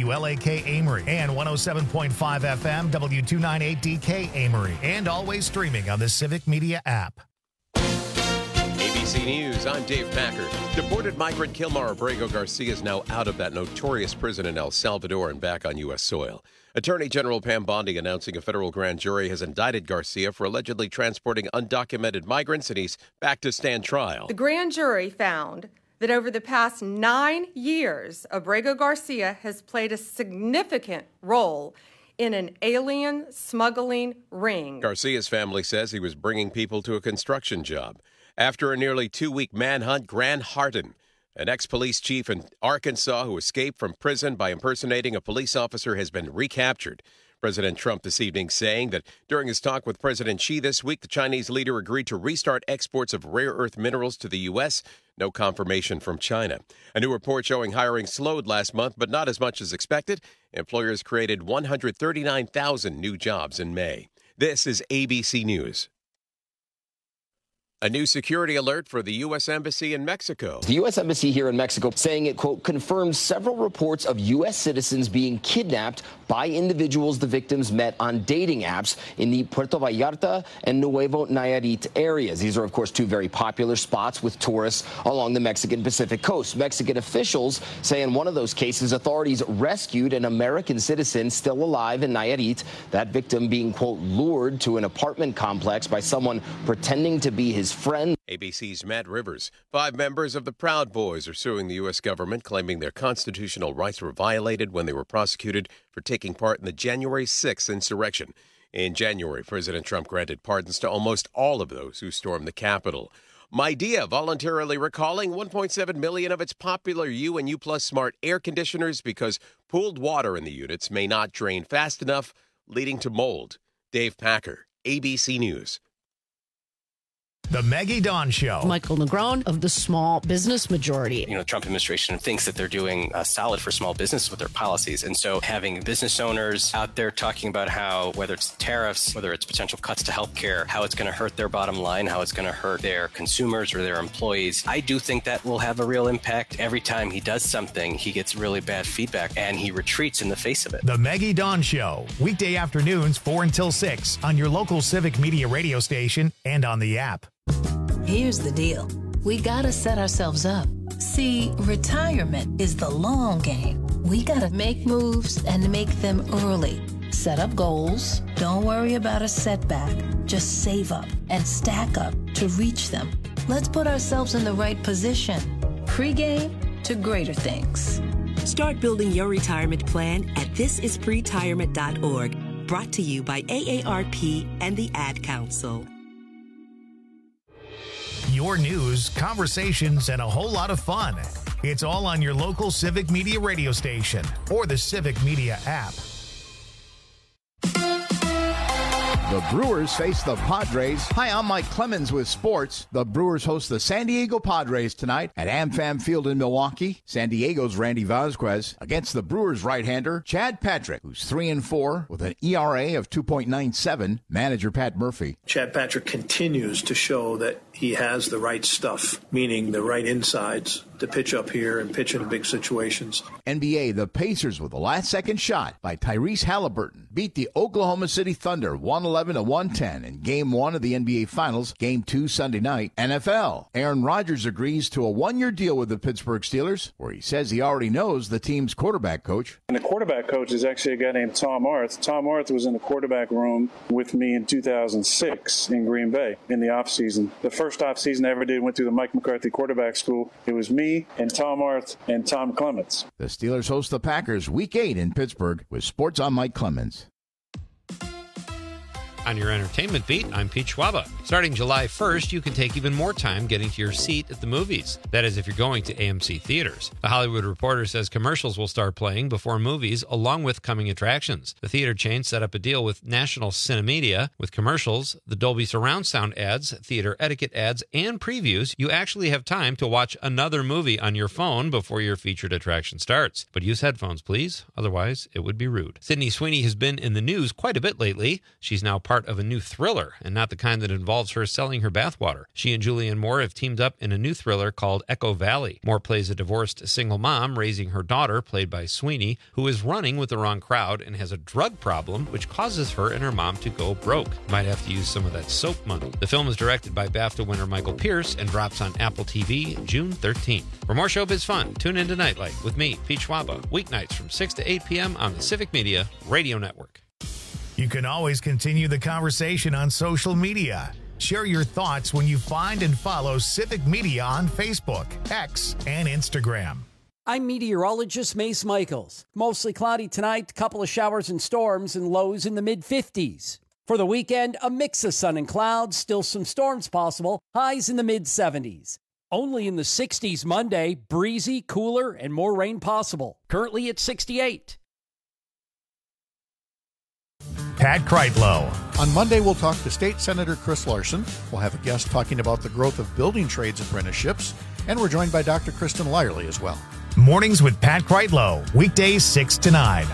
WLAK Amory, and 107.5 FM W298DK Amory, and always streaming on the Civic Media app. ABC News, I'm Dave Packer. Deported migrant Kilmar Abrego Garcia is now out of that notorious prison in El Salvador and back on U.S. soil. Attorney General Pam Bondi announcing a federal grand jury has indicted Garcia for allegedly transporting undocumented migrants, and he's back to stand trial. The grand jury found that over the past 9 years, Abrego Garcia has played a significant role in an alien smuggling ring. Garcia's family says he was bringing people to a construction job. After a nearly 2-week manhunt, Grant Harden, an ex-police chief in Arkansas who escaped from prison by impersonating a police officer, has been recaptured. President Trump this evening saying that during his talk with President Xi this week, the Chinese leader agreed to restart exports of rare earth minerals to the U.S. No confirmation from China. A new report showing hiring slowed last month, but not as much as expected. Employers created 139,000 new jobs in May. This is ABC News. A new security alert for the U.S. Embassy in Mexico. The U.S. Embassy here in Mexico saying it, quote, confirmed several reports of U.S. citizens being kidnapped by individuals the victims met on dating apps in the Puerto Vallarta and Nuevo Nayarit areas. These are, of course, two very popular spots with tourists along the Mexican Pacific coast. Mexican officials say in one of those cases, authorities rescued an American citizen still alive in Nayarit, that victim being, quote, lured to an apartment complex by someone pretending to be his friend. ABC's Matt Rivers. 5 members of the Proud Boys are suing the U.S. government, claiming their constitutional rights were violated when they were prosecuted for taking part in the January 6th insurrection. In January, President Trump granted pardons to almost all of those who stormed the Capitol. Midea voluntarily recalling 1.7 million of its popular U and U Plus smart air conditioners because pooled water in the units may not drain fast enough, leading to mold. Dave Packer, ABC News. The Maggie Dawn Show. Michael Negron of the Small Business Majority. You know, Trump administration thinks that they're doing solid for small business with their policies. And so having business owners out there talking about how, whether it's tariffs, whether it's potential cuts to health care, how it's going to hurt their bottom line, how it's going to hurt their consumers or their employees, I do think that will have a real impact. Every time he does something, he gets really bad feedback and he retreats in the face of it. The Maggie Dawn Show. Weekday afternoons 4 until 6 on your local Civic Media radio station and on the app. Here's the deal. We gotta set ourselves up. See, retirement is the long game. We gotta make moves and make them early. Set up goals. Don't worry about a setback. Just save up and stack up to reach them. Let's put ourselves in the right position. Pre-game to greater things. Start building your retirement plan at thisispretirement.org. Brought to you by AARP and the Ad Council. Your news, conversations, and a whole lot of fun. It's all on your local Civic Media radio station or the Civic Media app. The Brewers face the Padres. Hi, I'm Mike Clemens with sports. The Brewers host the San Diego Padres tonight at AmFam Field in Milwaukee. San Diego's Randy Vasquez against the Brewers right-hander Chad Patrick, who's 3-4 with an ERA of 2.97. Manager Pat Murphy. Chad Patrick continues to show that he has the right stuff, meaning the right insides to pitch up here and pitch in big situations. NBA, the Pacers with a last-second shot by Tyrese Halliburton beat the Oklahoma City Thunder 111-110 in Game 1 of the NBA Finals, Game 2 Sunday night. NFL, Aaron Rodgers agrees to a 1-year deal with the Pittsburgh Steelers, where he says he already knows the team's quarterback coach. And the quarterback coach is actually a guy named Tom Arth. Tom Arth was in the quarterback room with me in 2006 in Green Bay in the offseason. The first offseason I ever did went through the Mike McCarthy quarterback school. It was me and Tom Arth and Tom Clements. The Steelers host the Packers Week 8 in Pittsburgh with Sports on Mike Clemens. On your entertainment beat, I'm Pete Schwaba. Starting July 1st, you can take even more time getting to your seat at the movies. That is, if you're going to AMC theaters. The Hollywood Reporter says commercials will start playing before movies, along with coming attractions. The theater chain set up a deal with National Cinemedia. With commercials, the Dolby Surround Sound ads, theater etiquette ads, and previews, you actually have time to watch another movie on your phone before your featured attraction starts. But use headphones, please. Otherwise, it would be rude. Sydney Sweeney has been in the news quite a bit lately. She's now part part of a new thriller, and not the kind that involves her selling her bathwater. She and Julianne Moore have teamed up in a new thriller called Echo Valley. Moore plays a divorced single mom raising her daughter, played by Sweeney, who is running with the wrong crowd and has a drug problem, which causes her and her mom to go broke. Might have to use some of that soap money. The film is directed by BAFTA winner Michael Pierce and drops on Apple TV June 13th. For more showbiz fun, tune in to Nightlight with me, Pete Schwaba, weeknights from 6 to 8 p.m. on the Civic Media Radio Network. You can always continue the conversation on social media. Share your thoughts when you find and follow Civic Media on Facebook, X, and Instagram. I'm meteorologist Mace Michaels. Mostly cloudy tonight, couple of showers and storms, and lows in the mid-50s. For the weekend, a mix of sun and clouds, still some storms possible, highs in the mid-70s. Only in the 60s Monday, breezy, cooler, and more rain possible. Currently at 68. Pat Kreitlow. On Monday, we'll talk to State Senator Chris Larson. We'll have a guest talking about the growth of building trades apprenticeships. And we're joined by Dr. Kristen Lyerly as well. Mornings with Pat Kreitlow. Weekdays 6 to 9.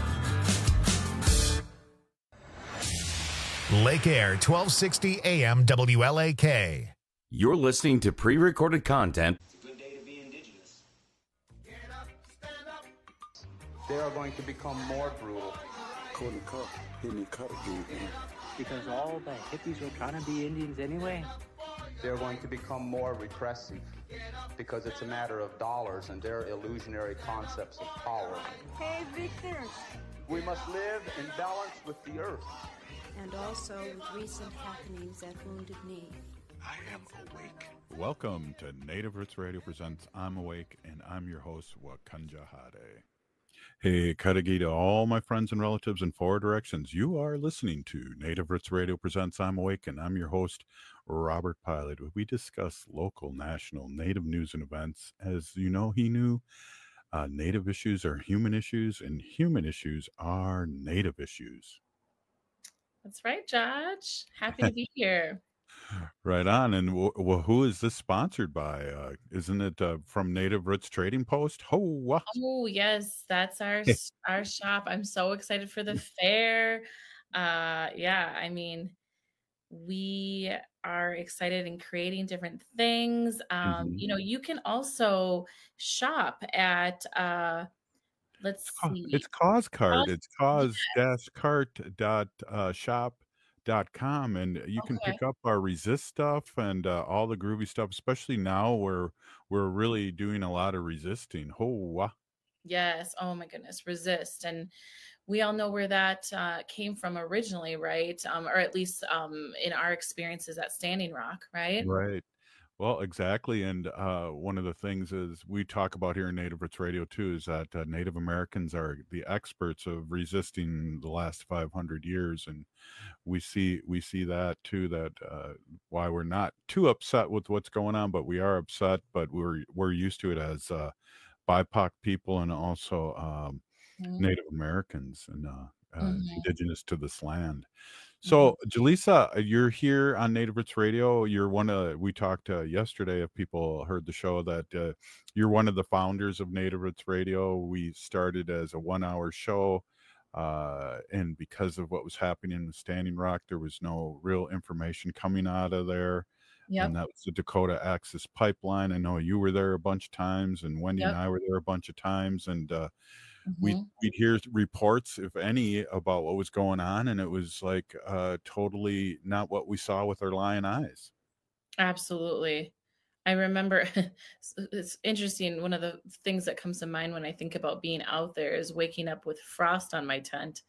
Lake Air, 1260 AM WLAK. You're listening to pre-recorded content. It's a good day to be indigenous. Get up, stand up. They are going to become more brutal. Because all the hippies were trying to be Indians anyway. They're going to become more repressive because it's a matter of dollars and their illusionary concepts of power. Hey, Victor. We must live in balance with the earth. And also with recent happenings at Wounded Knee. I am awake. Welcome to Native Roots Radio presents I'm Awake, and I'm your host, Wakanja Hade. Hey, Kadagi to all my friends and relatives in 4 directions. You are listening to Native Roots Radio presents I'm Awake, and I'm your host, Robert Pilot. We discuss local, national, Native news and events. As you know, he knew Native issues are human issues, and human issues are Native issues. That's right, Josh. Happy to be here. Right on. And who is this sponsored by? Isn't it from Native Roots Trading Post? Oh, yes. That's our shop. I'm so excited for the fair. Yeah, I mean, we are excited in creating different things. You know, you can also shop at let's see. It's CauseCart. It's cause-cart.shop.com, and you can pick up our Resist stuff and all the groovy stuff, especially now where we're really doing a lot of resisting. Yes. Oh my goodness. Resist. And we all know where that came from originally, right? Or at least in our experiences at Standing Rock, right? Right. Well, exactly. And one of the things is we talk about here in Native Roots Radio too, is that Native Americans are the experts of resisting the last 500 years. And we see that too, that why we're not too upset with what's going on, but we are upset, but we're used to it as BIPOC people and also Native Americans and indigenous to this land. So, Jaleesa, you're here on Native Roots Radio. You're we talked yesterday, if people heard the show, that you're one of the founders of Native Roots Radio. We started as a 1-hour show, and because of what was happening in Standing Rock, there was no real information coming out of there. Yep. And that was the Dakota Access Pipeline. I know you were there a bunch of times, and Wendy and I were there a bunch of times, and we'd hear reports, if any, about what was going on, and it was like totally not what we saw with our lying eyes. Absolutely. I remember it's interesting. One of the things that comes to mind when I think about being out there is waking up with frost on my tent.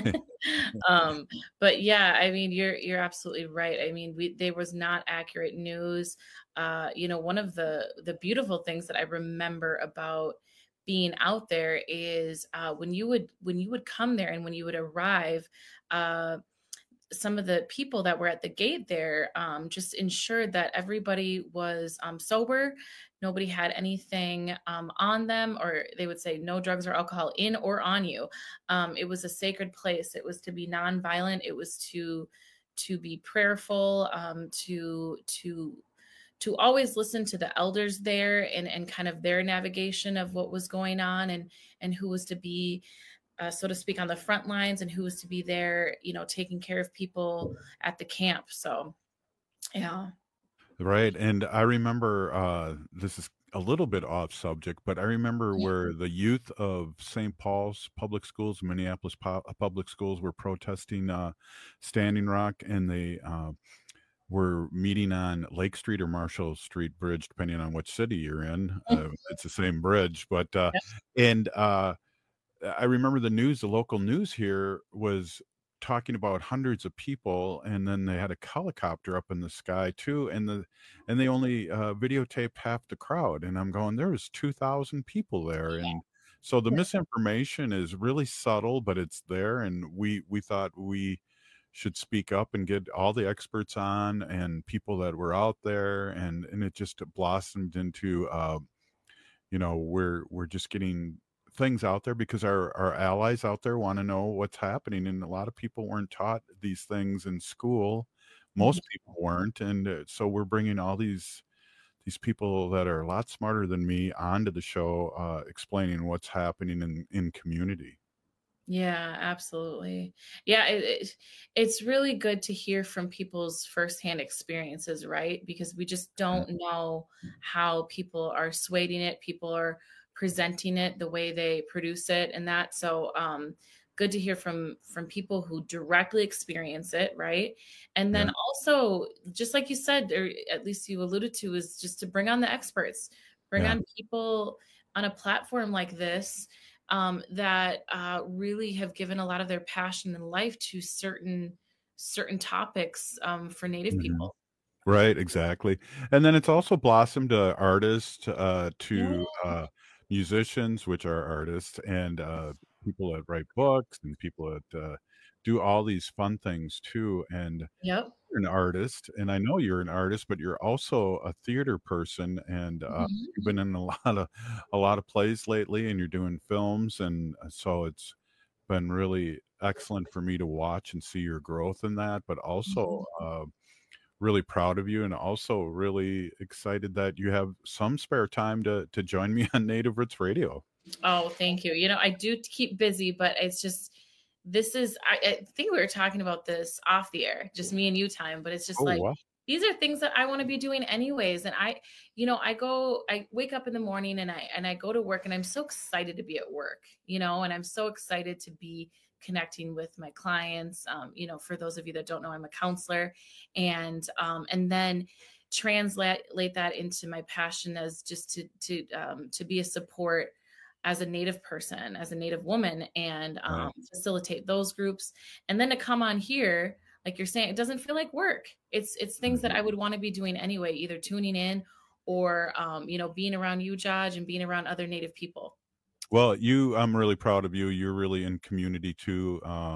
But yeah, I mean, you're absolutely right. I mean, there was not accurate news. You know, one of the beautiful things that I remember about being out there is when you would come there and when you would arrive, some of the people that were at the gate there just ensured that everybody was sober. Nobody had anything on them, or they would say no drugs or alcohol in or on you. It was a sacred place. It was to be nonviolent. It was to be prayerful, to always listen to the elders there and kind of their navigation of what was going on and who was to be so to speak, on the front lines, and who was to be there, taking care of people at the camp. So, yeah. Right. And I remember, this is a little bit off subject, but I remember where the youth of St. Paul's Public Schools, Minneapolis Public Schools, were protesting Standing Rock, and they were meeting on Lake Street or Marshall Street Bridge, depending on which city you're in. It's the same bridge, but and I remember the local news here was talking about hundreds of people, and then they had a helicopter up in the sky too, and they only videotaped half the crowd, and I'm going, there was 2,000 people there. And so the misinformation is really subtle, but it's there, and we thought we should speak up and get all the experts on and people that were out there, and it just blossomed into we're just getting things out there because our allies out there want to know what's happening, and a lot of people weren't taught these things in school. Most people weren't, and so we're bringing all these people that are a lot smarter than me onto the show, explaining what's happening in community. Yeah, absolutely. Yeah, it's really good to hear from people's firsthand experiences, right? Because we just don't know how people are swaying it. People are presenting it, the way they produce it, and that. So good to hear from people who directly experience it, right? And then also, just like you said, or at least you alluded to, is just to bring on the experts, bring on people on a platform like this that really have given a lot of their passion in life to certain topics for Native people. Right, exactly. And then it's also blossomed to artists, to musicians, which are artists, and people that write books, and people that do all these fun things too. And you're an artist, and I know you're an artist, but you're also a theater person, and you've been in a lot of plays lately, and you're doing films, and so it's been really excellent for me to watch and see your growth in that, but also really proud of you, and also really excited that you have some spare time to join me on Native Roots Radio. Oh, thank you. I do keep busy, but it's just, I think we were talking about this off the air, just me and you time, but it's just wow. These are things that I want to be doing anyways. And I wake up in the morning and I go to work, and I'm so excited to be at work, and I'm so excited to be connecting with my clients. For those of you that don't know, I'm a counselor, and then translate that into my passion as just to be a support as a Native person, as a Native woman, and facilitate those groups. And then to come on here, like you're saying, it doesn't feel like work. It's things that I would want to be doing anyway, either tuning in or, being around you, Judge, and being around other Native people. Well, I'm really proud of you. You're really in community too.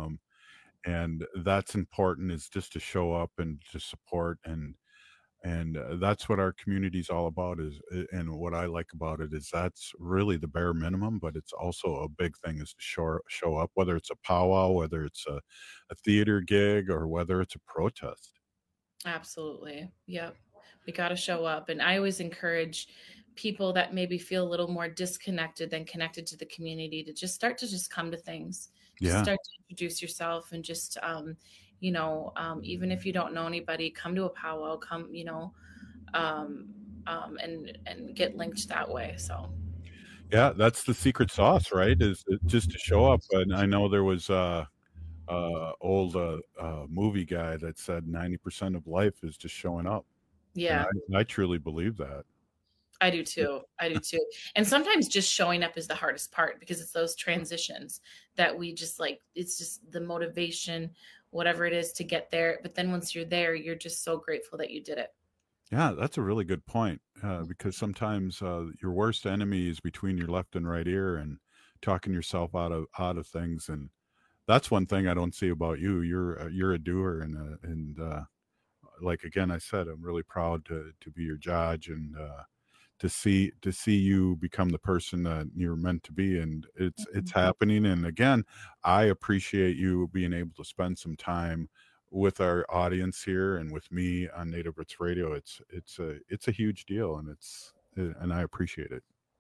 And that's important, is just to show up and to support. And that's what our community is all about, and what I like about it is that's really the bare minimum, but it's also a big thing is to show up, whether it's a powwow, whether it's a theater gig, or whether it's a protest. Absolutely. Yep. We got to show up. And I always encourage people that maybe feel a little more disconnected than connected to the community to just start to just come to things. Just start to introduce yourself, and just, even if you don't know anybody, come to a powwow, come, and get linked that way. So. Yeah, that's the secret sauce, right? Is just to show up. And I know there was old movie guy that said 90% of life is just showing up. Yeah. And I truly believe that. I do too. And sometimes just showing up is the hardest part, because it's those transitions that we just it's just the motivation, whatever it is, to get there. But then once you're there, you're just so grateful that you did it. Yeah, that's a really good point, because sometimes your worst enemy is between your left and right ear, and talking yourself out of things. And that's one thing I don't see about you. You're a doer, and like again, I said, I'm really proud to be your judge, and to see you become the person that you're meant to be. And it's happening. And again, I appreciate you being able to spend some time with our audience here and with me on Native Roots Radio. It's a huge deal, and I appreciate it.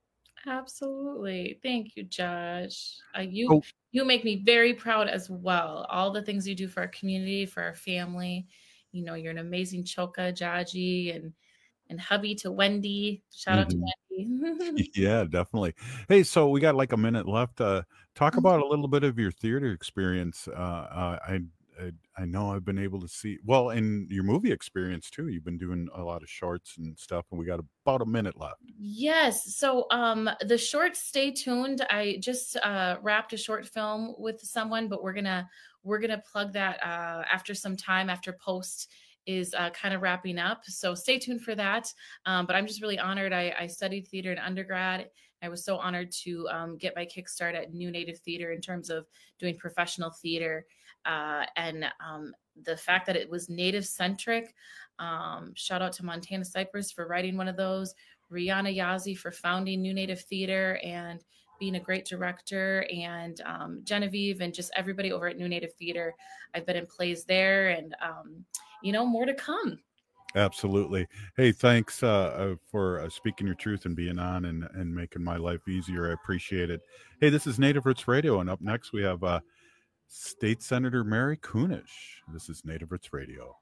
Absolutely. Thank you, Josh. You make me very proud as well. All the things you do for our community, for our family. You know, you're an amazing choka, Jaji, and hubby to Wendy. Shout out to Wendy. Yeah, definitely. Hey, so we got like a minute left. Talk about a little bit of your theater experience. I know I've been able to see, well, in your movie experience too. You've been doing a lot of shorts and stuff, and we got about a minute left. Yes. So the shorts, stay tuned. I just wrapped a short film with someone, but we're gonna plug that after some time, after post is kind of wrapping up. So stay tuned for that. But I'm just really honored. I studied theater in undergrad. I was so honored to get my kickstart at New Native Theater in terms of doing professional theater. And the fact that it was Native centric, shout out to Montana Cypress for writing one of those, Rihanna Yazzie for founding New Native Theater and being a great director, and Genevieve and just everybody over at New Native Theater. I've been in plays there, and more to come. Absolutely. Hey, thanks for speaking your truth and being on and making my life easier. I appreciate it. Hey, this is Native Roots Radio, and up next we have State Senator Mary Kunesh. This is Native Roots Radio.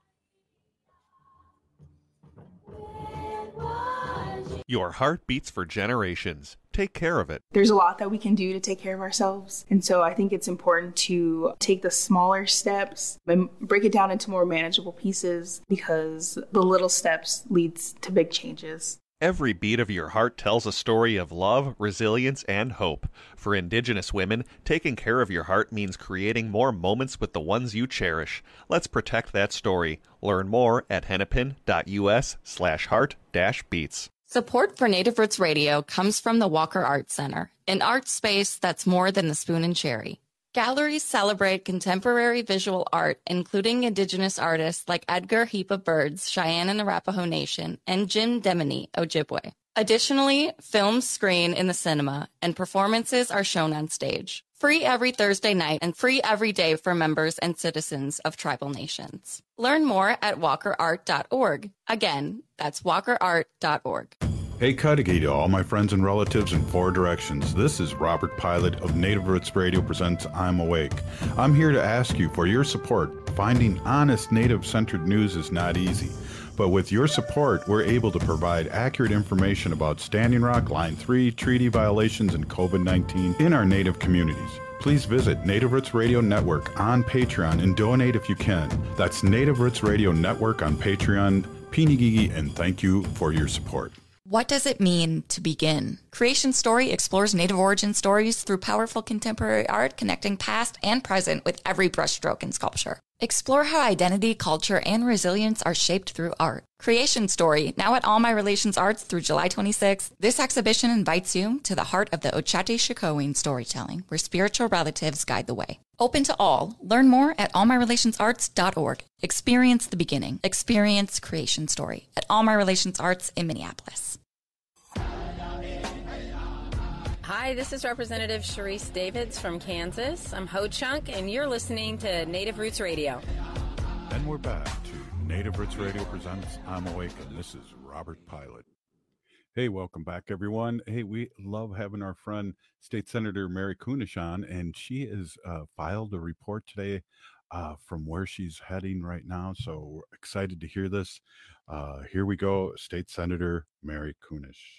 Your heart beats for generations. Take care of it. There's a lot that we can do to take care of ourselves. And so I think it's important to take the smaller steps and break it down into more manageable pieces, because the little steps leads to big changes. Every beat of your heart tells a story of love, resilience, and hope. For Indigenous women, taking care of your heart means creating more moments with the ones you cherish. Let's protect that story. Learn more at hennepin.us/heart-beats. Support for Native Roots Radio comes from the Walker Arts Center, an art space that's more than the spoon and cherry. Galleries celebrate contemporary visual art, including Indigenous artists like Edgar Heap of Birds, Cheyenne and Arapaho Nation, and Jim Demini, Ojibwe. Additionally, films screen in the cinema, and performances are shown on stage. Free every Thursday night and free every day for members and citizens of tribal nations. Learn more at walkerart.org. Again, that's walkerart.org. Hey, Cudahy to all my friends and relatives in 4 directions. This is Robert Pilot of Native Roots Radio presents I'm Awake. I'm here to ask you for your support. Finding honest Native-centered news is not easy. But with your support, we're able to provide accurate information about Standing Rock, Line 3, treaty violations, and COVID-19 in our Native communities. Please visit Native Roots Radio Network on Patreon and donate if you can. That's Native Roots Radio Network on Patreon. Pinigigi, and thank you for your support. What does it mean to begin? Creation Story explores Native origin stories through powerful contemporary art, connecting past and present with every brushstroke in sculpture. Explore how identity, culture, and resilience are shaped through art. Creation Story, now at All My Relations Arts through July 26th. This exhibition invites you to the heart of the Ochate-Shikowin storytelling, where spiritual relatives guide the way. Open to all. Learn more at allmyrelationsarts.org. Experience the beginning. Experience Creation Story at All My Relations Arts in Minneapolis. Hi, this is Representative Sharice Davids from Kansas. I'm Ho Chunk, and you're listening to Native Roots Radio. And we're back to Native Roots Radio presents I'm Awake, and this is Robert Pilot. Hey, welcome back, everyone. Hey, we love having our friend State Senator Mary Kunesh on, and she has filed a report today from where she's heading right now. So we're excited to hear this. Here we go, State Senator Mary Kunesh.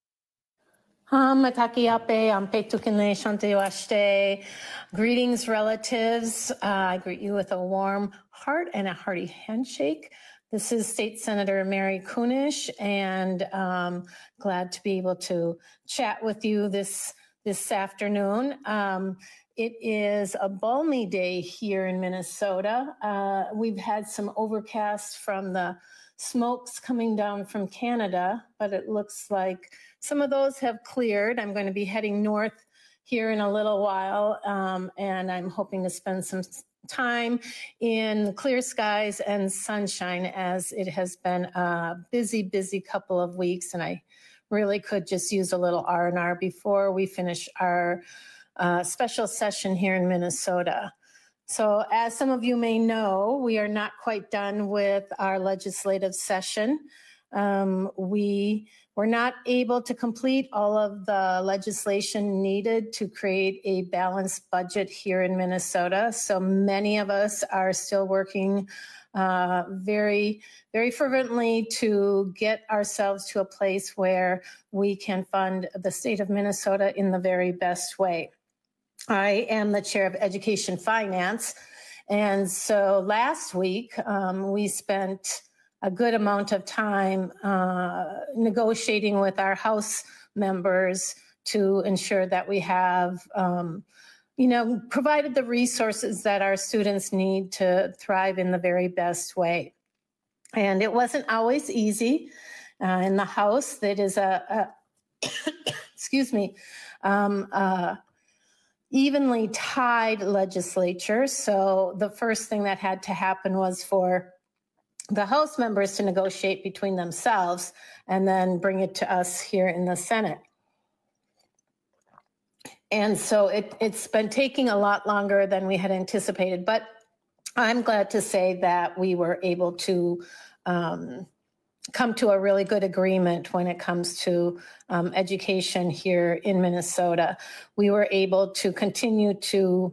Greetings, relatives. I greet you with a warm heart and a hearty handshake. This is State Senator Mary Kunesh, and glad to be able to chat with you this afternoon. It is a balmy day here in Minnesota. We've had some overcast from the smokes coming down from Canada, but it looks like some of those have cleared. I'm going to be heading north here in a little while, and I'm hoping to spend some time in clear skies and sunshine, as it has been a busy couple of weeks, and I really could just use a little R&R before we finish our special session here in Minnesota. So as some of you may know, we are not quite done with our legislative session. We We're not able to complete all of the legislation needed to create a balanced budget here in Minnesota. So many of us are still working very, very fervently to get ourselves to a place where we can fund the state of Minnesota in the very best way. I am the chair of Education Finance. And so last week, we spent a good amount of time negotiating with our House members to ensure that we have, provided the resources that our students need to thrive in the very best way. And it wasn't always easy in the House. That is evenly tied legislature. So the first thing that had to happen was for the House members to negotiate between themselves and then bring it to us here in the Senate. And so it's been taking a lot longer than we had anticipated, but I'm glad to say that we were able to come to a really good agreement when it comes to education here in Minnesota. We were able to continue to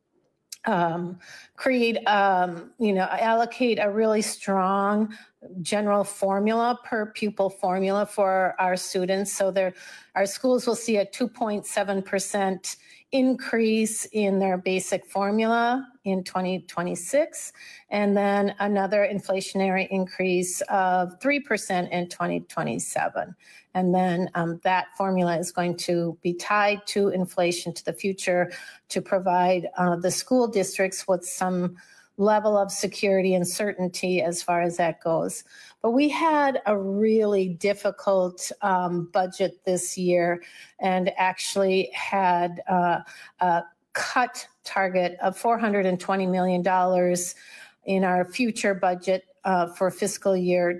allocate a really strong general formula, per pupil formula for our students. So our schools will see a 2.7% increase in their basic formula in 2026, and then another inflationary increase of 3% in 2027. And then that formula is going to be tied to inflation to the future to provide the school districts with some level of security and certainty as far as that goes. But we had a really difficult budget this year and actually had a cut target of $420 million in our future budget for fiscal year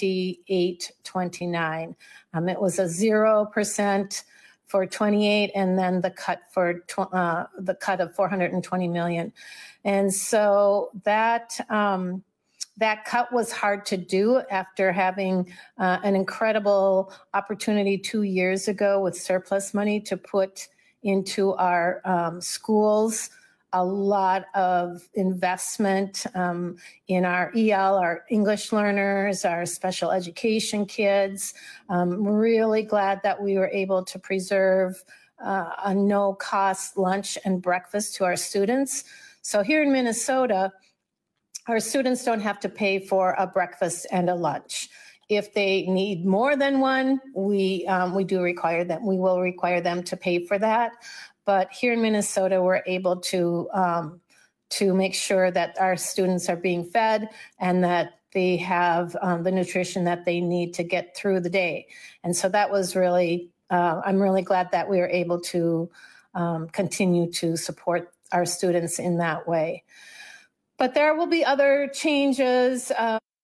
28-29. It was a 0% for 28, and then the cut of $420 million. And so that cut was hard to do after having an incredible opportunity 2 years ago with surplus money to put into our schools, a lot of investment in our EL, our English learners, our special education kids. Really glad that we were able to preserve a no-cost lunch and breakfast to our students. So here in Minnesota, our students don't have to pay for a breakfast and a lunch. If they need more than one, we will require them to pay for that. But here in Minnesota, we're able to make sure that our students are being fed and that they have the nutrition that they need to get through the day. And so that was really, I'm really glad that we were able to continue to support our students in that way. But there will be other changes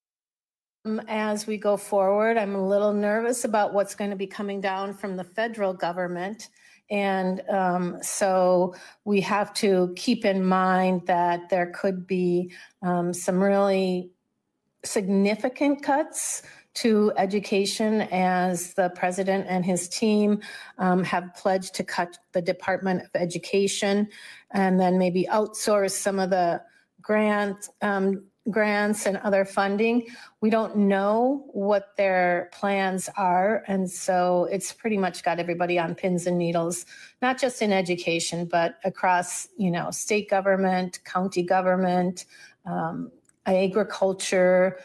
as we go forward. I'm a little nervous about what's going to be coming down from the federal government. And so we have to keep in mind that there could be some really significant cuts to education as the president and his team have pledged to cut the Department of Education and then maybe outsource some of the grants and other funding. We don't know what their plans are. And so it's pretty much got everybody on pins and needles, not just in education, but across, state government, county government, agriculture,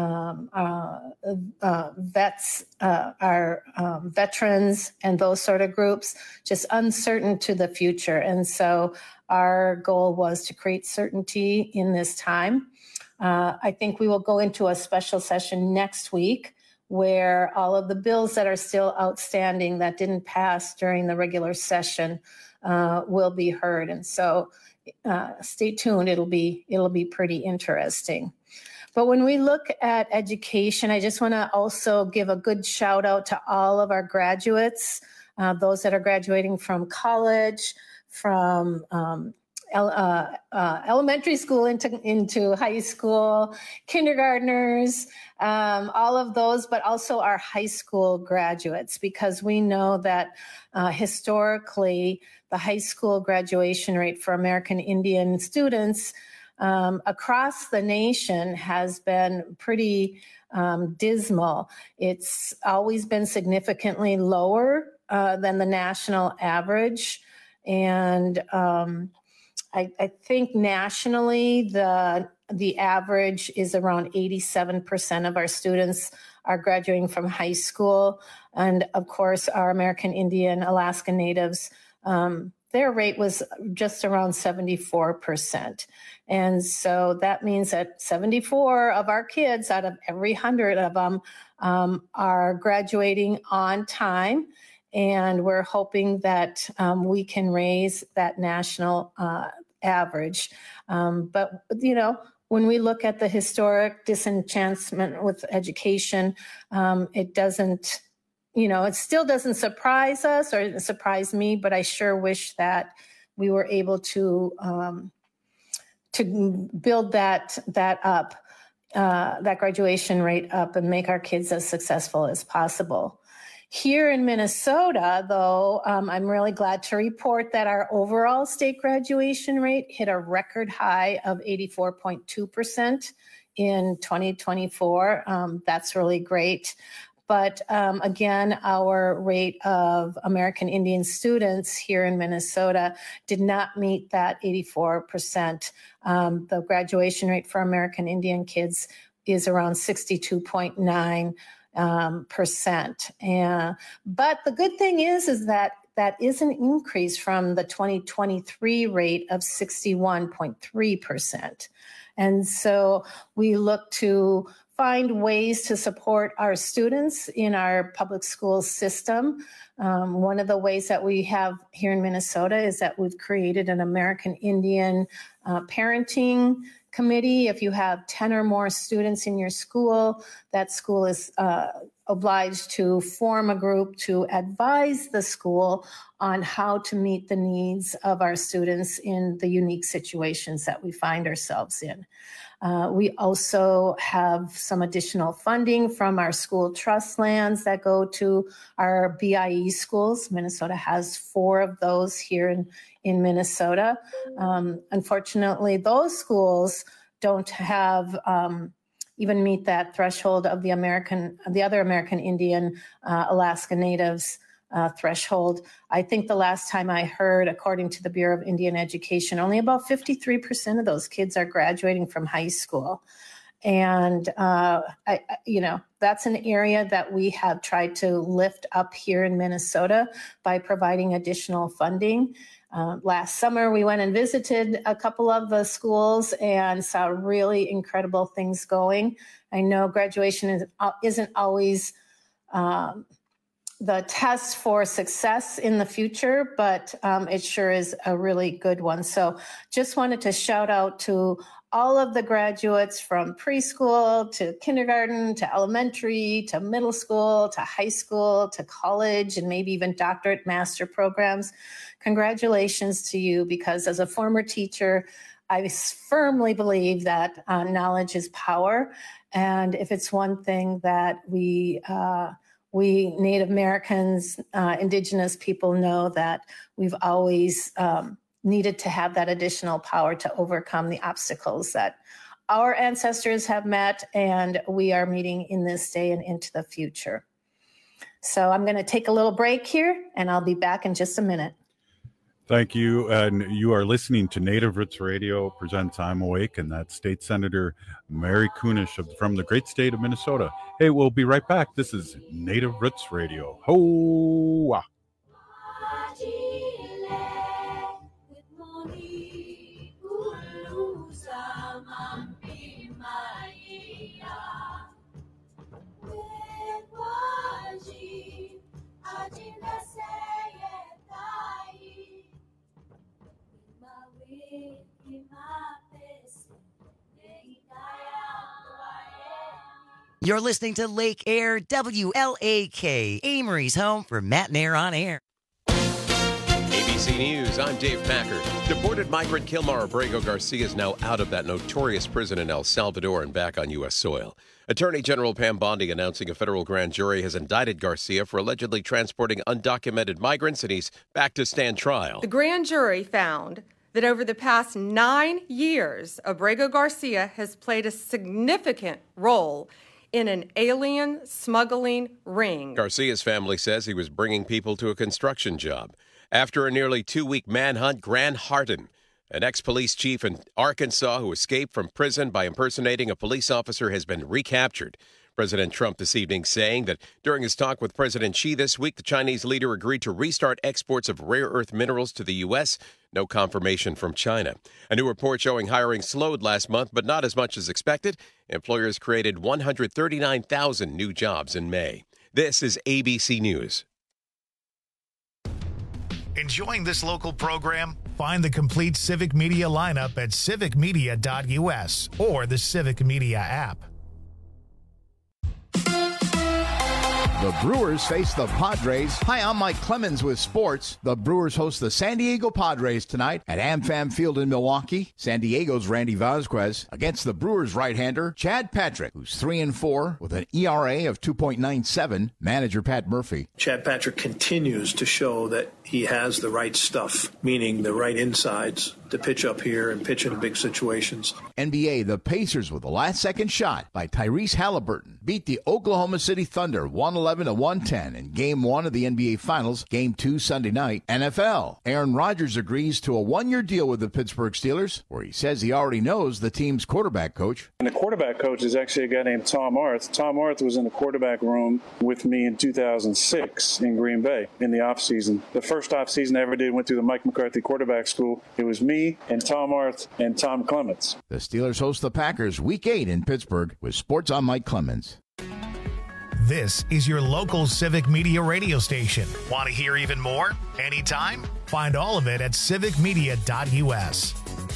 vets, our veterans, and those sort of groups, just uncertain to the future. And so our goal was to create certainty in this time. I think we will go into a special session next week where all of the bills that are still outstanding that didn't pass during the regular session will be heard. And so stay tuned. It'll be pretty interesting. But when we look at education, I just want to also give a good shout out to all of our graduates, those that are graduating from college, from elementary school into high school, kindergartners, all of those, but also our high school graduates, because we know that historically the high school graduation rate for American Indian students across the nation has been pretty dismal. It's always been significantly lower than the national average. And I think nationally, the average is around 87% of our students are graduating from high school. And of course, our American Indian, Alaska Natives, their rate was just around 74%. And so that means that 74 of our kids out of every 100 of them are graduating on time. And we're hoping that we can raise that national average. But, you know, when we look at the historic disenchantment with education, it doesn't, you know, it still doesn't surprise us or surprise me, but I sure wish that we were able to build that up, that graduation rate up, and make our kids as successful as possible. Here in Minnesota, though, I'm really glad to report that our overall state graduation rate hit a record high of 84.2% in 2024. That's really great. But again, our rate of American Indian students here in Minnesota did not meet that 84%. The graduation rate for American Indian kids is around 62.9%. But the good thing is that is an increase from the 2023 rate of 61.3%. And so we look to find ways to support our students in our public school system. One of the ways that we have here in Minnesota is that we've created an American Indian parenting committee. If you have 10 or more students in your school, that school is obliged to form a group to advise the school on how to meet the needs of our students in the unique situations that we find ourselves in. We also have some additional funding from our school trust lands that go to our BIE schools. Minnesota has 4 of those here in Minnesota. Unfortunately, those schools don't have even meet that threshold of the other American Indian, Alaska Natives threshold. I think the last time I heard, according to the Bureau of Indian Education, only about 53% of those kids are graduating from high school. And, that's an area that we have tried to lift up here in Minnesota by providing additional funding. Last summer, we went and visited a couple of the schools and saw really incredible things going. I know graduation isn't always the test for success in the future, but it sure is a really good one. So just wanted to shout out to all of the graduates from preschool to kindergarten to elementary to middle school to high school to college and maybe even doctorate master programs. Congratulations to you, because as a former teacher, I firmly believe that knowledge is power. And if it's one thing that we Native Americans, Indigenous people know, that we've always needed to have that additional power to overcome the obstacles that our ancestors have met and we are meeting in this day and into the future. So I'm going to take a little break here and I'll be back in just a minute. Thank you. And you are listening to Native Roots Radio presents I'm Awake, and that's State Senator Mary Kunesh from the great state of Minnesota. Hey, we'll be right back. This is Native Roots Radio. Ho-wah. You're listening to Lake Air WLAK, Amory's home for Matt and Air on Air. ABC ABC News, I'm Dave Packer. Deported migrant Kilmar Abrego Garcia is now out of that notorious prison in El Salvador and back on U.S. soil. Attorney General Pam Bondi announcing a federal grand jury has indicted Garcia for allegedly transporting undocumented migrants, and he's back to stand trial. The grand jury found that over the past 9 years, Abrego Garcia has played a significant role in an alien smuggling ring. Garcia's family says he was bringing people to a construction job. After a nearly 2-week manhunt, Grant Harton, an ex-police chief in Arkansas who escaped from prison by impersonating a police officer, has been recaptured. President Trump this evening saying that during his talk with President Xi this week, the Chinese leader agreed to restart exports of rare earth minerals to the U.S. No confirmation from China. A new report showing hiring slowed last month, but not as much as expected. Employers created 139,000 new jobs in May. This is ABC News. Enjoying this local program? Find the complete Civic Media lineup at civicmedia.us or the Civic Media app. The Brewers face the Padres. Hi, I'm Mike Clemens with sports. The Brewers host the San Diego Padres tonight at AmFam Field in Milwaukee. San Diego's Randy Vasquez against the Brewers right-hander Chad Patrick, who's 3-4 with an ERA of 2.97. Manager Pat Murphy. Chad Patrick continues to show that he has the right stuff, meaning the right insides to pitch up here and pitch in big situations. NBA, the Pacers with a last-second shot by Tyrese Halliburton beat the Oklahoma City Thunder 111-110 in Game 1 of the NBA Finals, Game 2 Sunday night. NFL, Aaron Rodgers agrees to a 1-year deal with the Pittsburgh Steelers, where he says he already knows the team's quarterback coach. And the quarterback coach is actually a guy named Tom Arth. Tom Arth was in the quarterback room with me in 2006 in Green Bay in the offseason. The first offseason I ever did went through the Mike McCarthy quarterback school. It was me and Tom Arth and Tom Clements. The Steelers host the Packers Week 8 in Pittsburgh with Sports on Mike Clemens. This is your local Civic Media radio station. Want to hear even more? Anytime? Find all of it at civicmedia.us.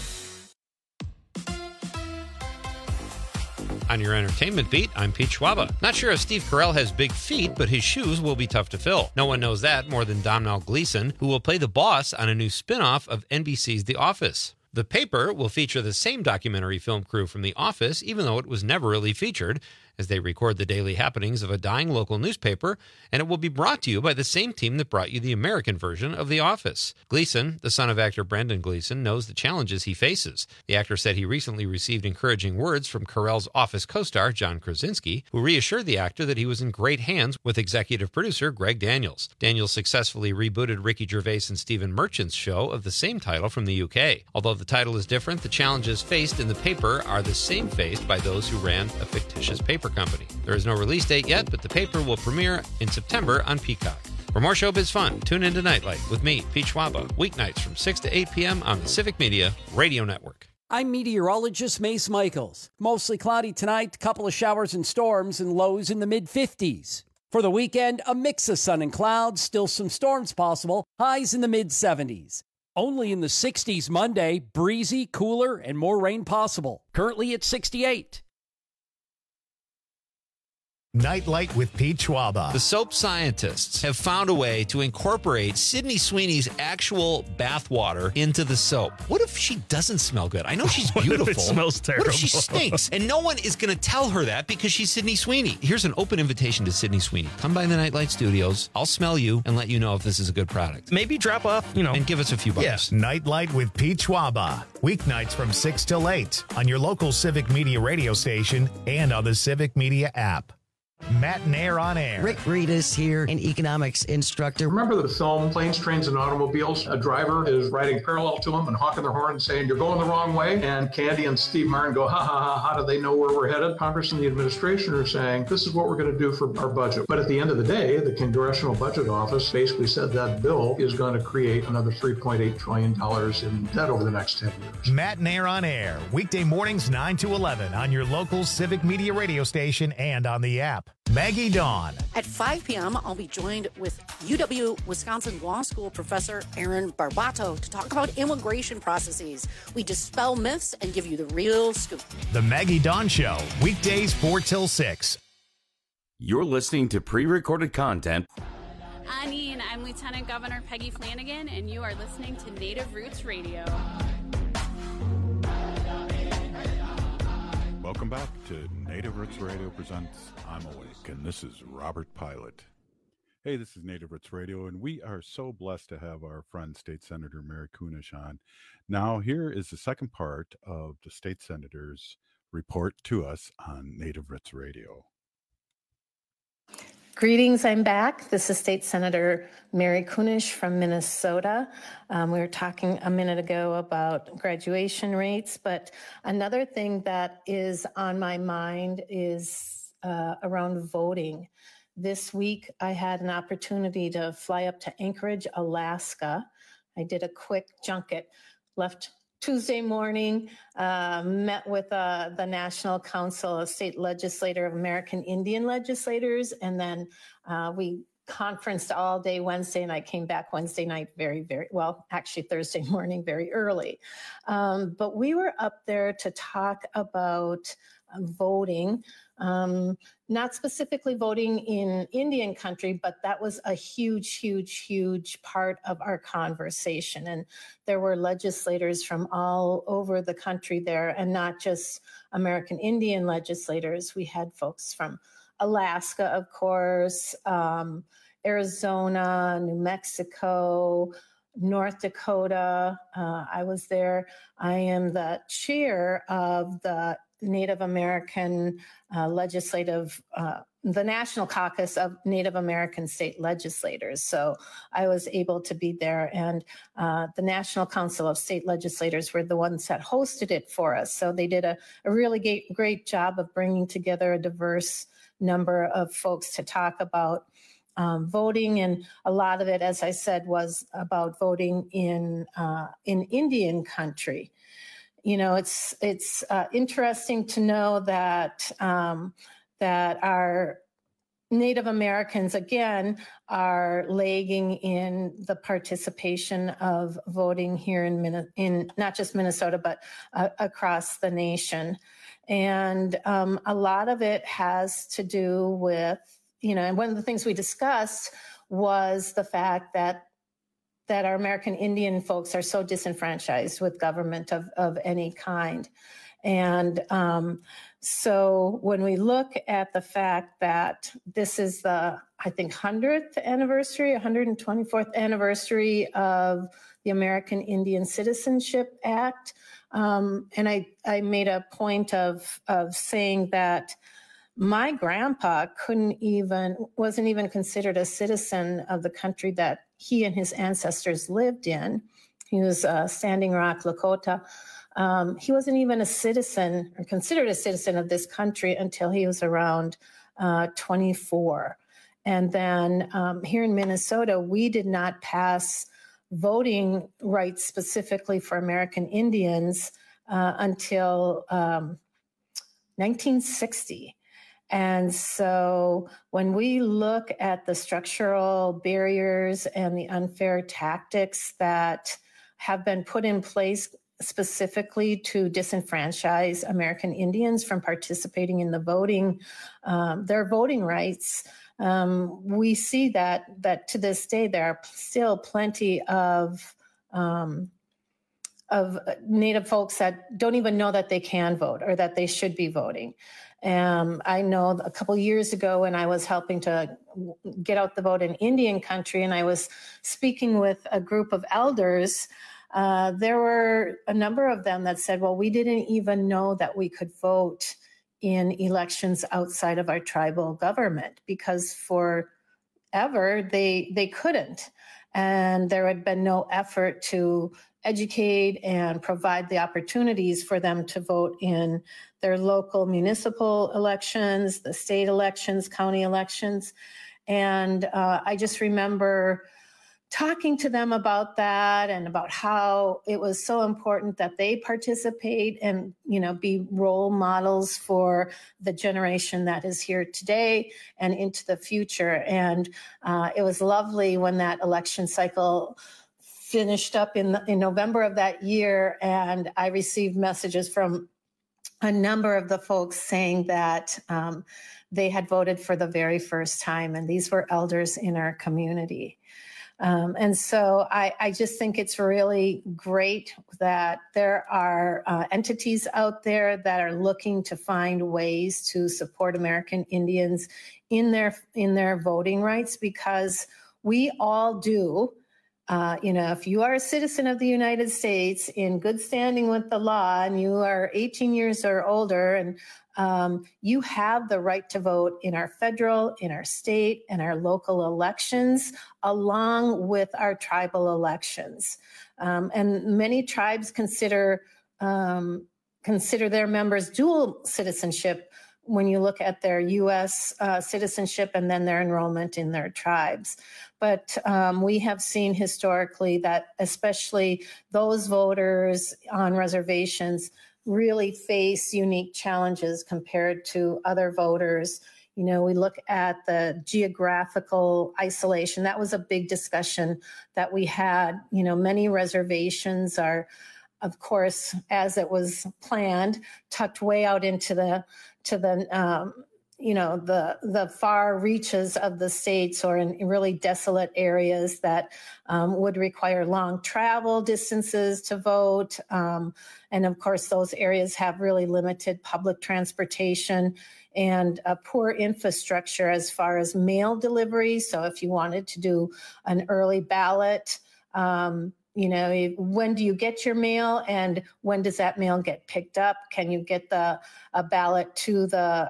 On your entertainment beat, I'm Pete Schwaba. Not sure if Steve Carell has big feet, but his shoes will be tough to fill. No one knows that more than Domhnall Gleeson, who will play the boss on a new spin-off of NBC's The Office. The Paper will feature the same documentary film crew from The Office, even though it was never really featured, as they record the daily happenings of a dying local newspaper, and it will be brought to you by the same team that brought you the American version of The Office. Gleeson, the son of actor Brendan Gleeson, knows the challenges he faces. The actor said he recently received encouraging words from Carell's Office co-star John Krasinski, who reassured the actor that he was in great hands with executive producer Greg Daniels. Daniels successfully rebooted Ricky Gervais and Stephen Merchant's show of the same title from the UK. Although the title is different, the challenges faced in The Paper are the same faced by those who ran a fictitious paper company. There is no release date yet, but The Paper will premiere in September on Peacock. For more showbiz fun, tune into Nightlight with me, Pete Schwaba, weeknights from 6 to 8 p.m. on the Civic Media Radio Network. I'm meteorologist Mace Michaels. Mostly cloudy tonight, couple of showers and storms, and lows in the mid-50s. For the weekend, a mix of sun and clouds, still some storms possible, highs in the mid-70s. Only in the 60s Monday, breezy, cooler, and more rain possible. Currently at 68. Nightlight with Pete Schwaba. The soap scientists have found a way to incorporate Sydney Sweeney's actual bathwater into the soap. What if she doesn't smell good? I know she's beautiful. What if it smells terrible? What if she stinks? And no one is going to tell her that because she's Sydney Sweeney. Here's an open invitation to Sydney Sweeney. Come by the Nightlight Studios. I'll smell you and let you know if this is a good product. Maybe drop off, and give us a few bucks. Yes. Nightlight with Pete Schwaba. Weeknights from 6 till 8 on your local Civic Media radio station and on the Civic Media app. Matt Nair on air. Rick Reedus here, an economics instructor. Remember the film Planes, Trains, and Automobiles? A driver is riding parallel to him and honking their horn and saying, "You're going the wrong way." And Candy and Steve Martin go, "Ha ha ha, how do they know where we're headed?" Congress and the administration are saying, "This is what we're going to do for our budget." But at the end of the day, the Congressional Budget Office basically said that bill is going to create another $3.8 trillion in debt over the next 10 years. Matt Nair on air, weekday mornings 9 to 11 on your local Civic Media radio station and on the app. Maggie Dawn. At 5 p.m., I'll be joined with UW-Wisconsin Law School professor Aaron Barbato to talk about immigration processes. We dispel myths and give you the real scoop. The Maggie Dawn Show, weekdays 4 till 6. You're listening to pre-recorded content. Annie, and I'm with Lieutenant Governor Peggy Flanagan, and you are listening to Native Roots Radio. Welcome back to Native Roots Radio presents I'm Awake, and this is Robert Pilot. Hey, this is Native Roots Radio, and we are so blessed to have our friend State Senator Mary Kunesh on. Now, here is the second part of the State Senator's report to us on Native Roots Radio. Greetings, I'm back. This is State Senator Mary Kunesh from Minnesota. We were talking a minute ago about graduation rates, but another thing that is on my mind is around voting. This week, I had an opportunity to fly up to Anchorage, Alaska. I did a quick junket, left Tuesday morning, met with the National Council of State Legislator of American Indian Legislators, and then we conferenced all day Wednesday, and I came back Wednesday night actually Thursday morning very early. But we were up there to talk about voting, not specifically voting in Indian country, but that was a huge, huge, huge part of our conversation. And there were legislators from all over the country there, and not just American Indian legislators. We had folks from Alaska, of course, Arizona, New Mexico, North Dakota. I was there. I am the chair of the Native American the National Caucus of Native American State Legislators. So I was able to be there, and the National Council of State Legislators were the ones that hosted it for us. So they did a really great job of bringing together a diverse number of folks to talk about voting, and a lot of it, as I said, was about voting in Indian country. You know, it's interesting to know that that our Native Americans, again, are lagging in the participation of voting here in not just Minnesota, but across the nation. And a lot of it has to do with, and one of the things we discussed was the fact that our American Indian folks are so disenfranchised with government of any kind. And so when we look at the fact that this is the, I think, 100th anniversary, 124th anniversary of the American Indian Citizenship Act, and I made a point of saying that my grandpa wasn't even considered a citizen of the country that he and his ancestors lived in. He was Standing Rock, Lakota. He wasn't even a citizen or considered a citizen of this country until he was around 24. And then here in Minnesota, we did not pass voting rights specifically for American Indians until 1960. And so when we look at the structural barriers and the unfair tactics that have been put in place specifically to disenfranchise American Indians from participating in the voting, their voting rights, we see that to this day there are still plenty of Native folks that don't even know that they can vote or that they should be voting. I know a couple years ago when I was helping to get out the vote in Indian country, and I was speaking with a group of elders, there were a number of them that said, well, we didn't even know that we could vote in elections outside of our tribal government because forever they couldn't. And there had been no effort to educate and provide the opportunities for them to vote in their local municipal elections, the state elections, county elections. And I just remember talking to them about that and about how it was so important that they participate and, be role models for the generation that is here today and into the future. And it was lovely when that election cycle finished up in November of that year, and I received messages from a number of the folks saying that they had voted for the very first time, and these were elders in our community. And so I just think it's really great that there are entities out there that are looking to find ways to support American Indians in their voting rights, because we all do. If you are a citizen of the United States in good standing with the law and you are 18 years or older, and you have the right to vote in our federal, in our state, and our local elections, along with our tribal elections. And many tribes consider their members dual citizenship when you look at their U.S. citizenship and then their enrollment in their tribes. But we have seen historically that especially those voters on reservations really face unique challenges compared to other voters. We look at the geographical isolation. That was a big discussion that we had. Many reservations are, of course, as it was planned, tucked way out into the far reaches of the states, or in really desolate areas that would require long travel distances to vote. And of course, those areas have really limited public transportation and a poor infrastructure as far as mail delivery. So if you wanted to do an early ballot, when do you get your mail, and when does that mail get picked up? Can you get a ballot to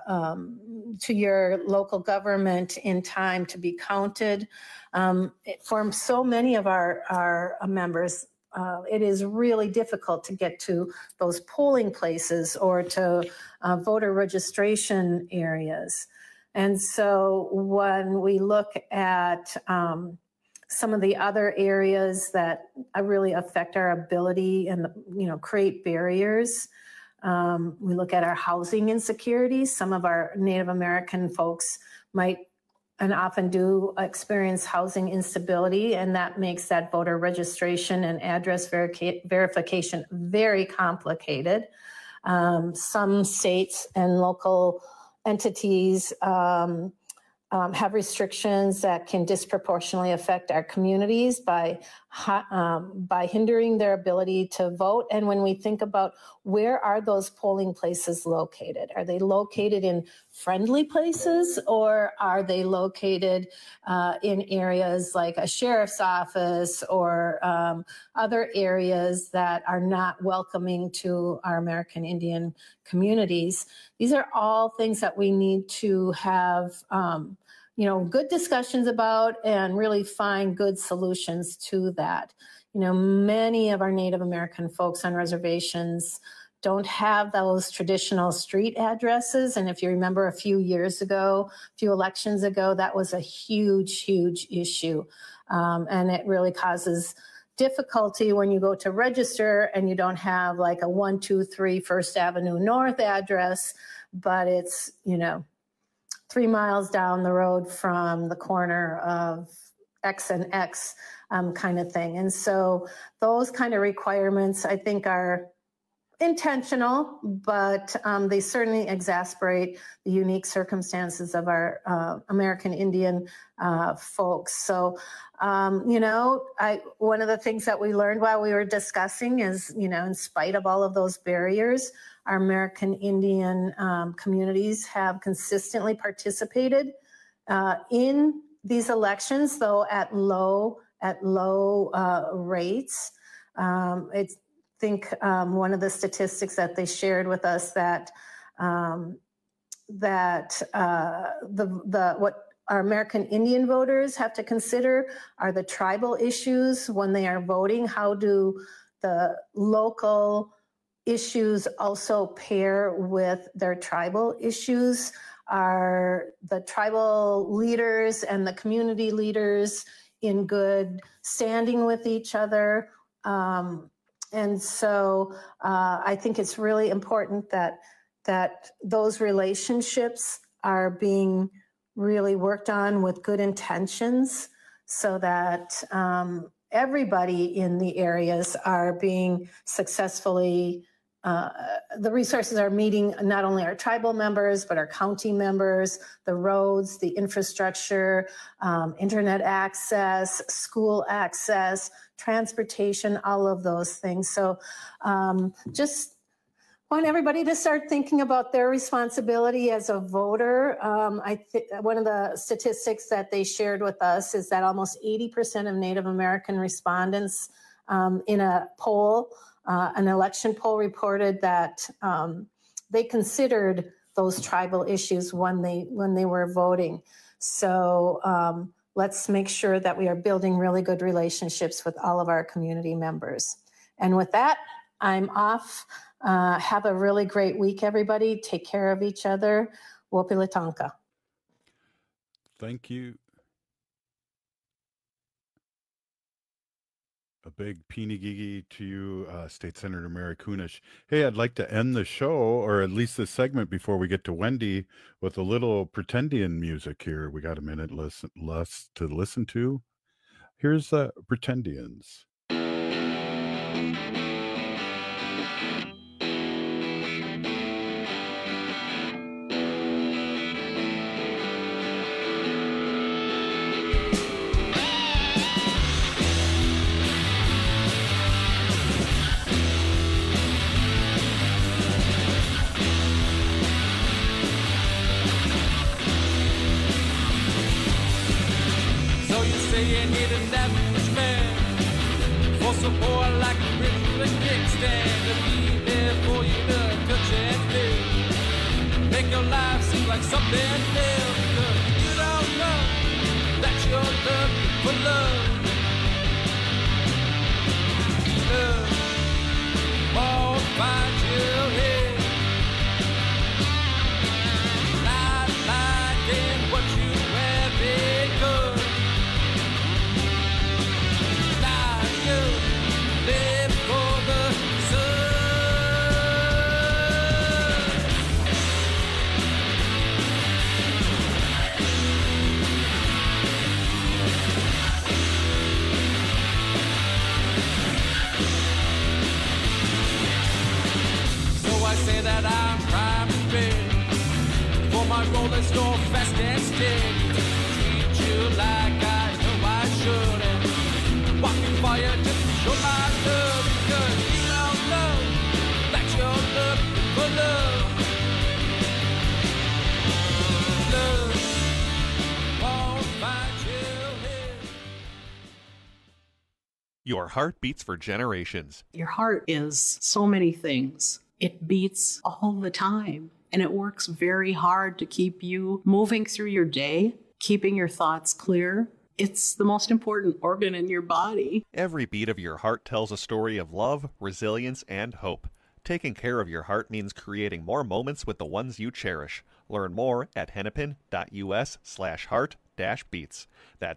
your local government in time to be counted? For so many of our members, it is really difficult to get to those polling places or to voter registration areas. And so when we look at some of the other areas that really affect our ability and, create barriers. We look at our housing insecurities. Some of our Native American folks might and often do experience housing instability, and that makes that voter registration and address verification very complicated. Some states and local entities have restrictions that can disproportionately affect our communities by hindering their ability to vote. And when we think about where are those polling places located, are they located in friendly places, or are they located in areas like a sheriff's office or other areas that are not welcoming to our American Indian communities? These are all things that we need to have good discussions about and really find good solutions to that. Many of our Native American folks on reservations don't have those traditional street addresses. And if you remember a few elections ago, that was a huge, huge issue. And it really causes difficulty when you go to register and you don't have like a 123 First Avenue North address, but it's, 3 miles down the road from the corner of X and X kind of thing. And so those kind of requirements, I think, are intentional, but they certainly exasperate the unique circumstances of our American Indian folks. So, one of the things that we learned while we were discussing is, in spite of all of those barriers, our American Indian communities have consistently participated in these elections, though at low rates. I think one of the statistics that they shared with us that what our American Indian voters have to consider are the tribal issues when they are voting. How do the local issues also pair with their tribal issues? Are the tribal leaders and the community leaders in good standing with each other? And so I think it's really important that those relationships are being really worked on with good intentions, so that everybody in the areas are being successfully the resources are meeting not only our tribal members, but our county members, the roads, the infrastructure, internet access, school access, transportation, all of those things. So just want everybody to start thinking about their responsibility as a voter. One of the statistics that they shared with us is that almost 80% of Native American respondents in a poll, an election poll, reported that they considered those tribal issues when they were voting. So let's make sure that we are building really good relationships with all of our community members. And with that, I'm off. Have a really great week, everybody. Take care of each other. Wopilatonka. Thank you. A big pinigigi to you, State Senator Mary Kunesh. Hey, I'd like to end the show, or at least this segment before we get to Wendy, with a little Pretendian music here. We got a minute less to listen to. Here's Pretendians. You need an average man for support like a Richard kickstand to be there for you to touch and feel. Make your life seem like something new, because you don't know that you're looking for love. Love won't find you here. Not liking what you have become. Live for the sun. So I say that I'm prime and ready for my roller store fast and steady. Treat you like I know I should, and walking fire just to show my love, because you don't know that you're looking for love. Love won't find you here. Your heart beats for generations. Your heart is so many things. It beats all the time, and it works very hard to keep you moving through your day, keeping your thoughts clear. It's the most important organ in your body. Every beat of your heart tells a story of love, resilience, and hope. Taking care of your heart means creating more moments with the ones you cherish. Learn more at hennepin.us/heart-beats. That's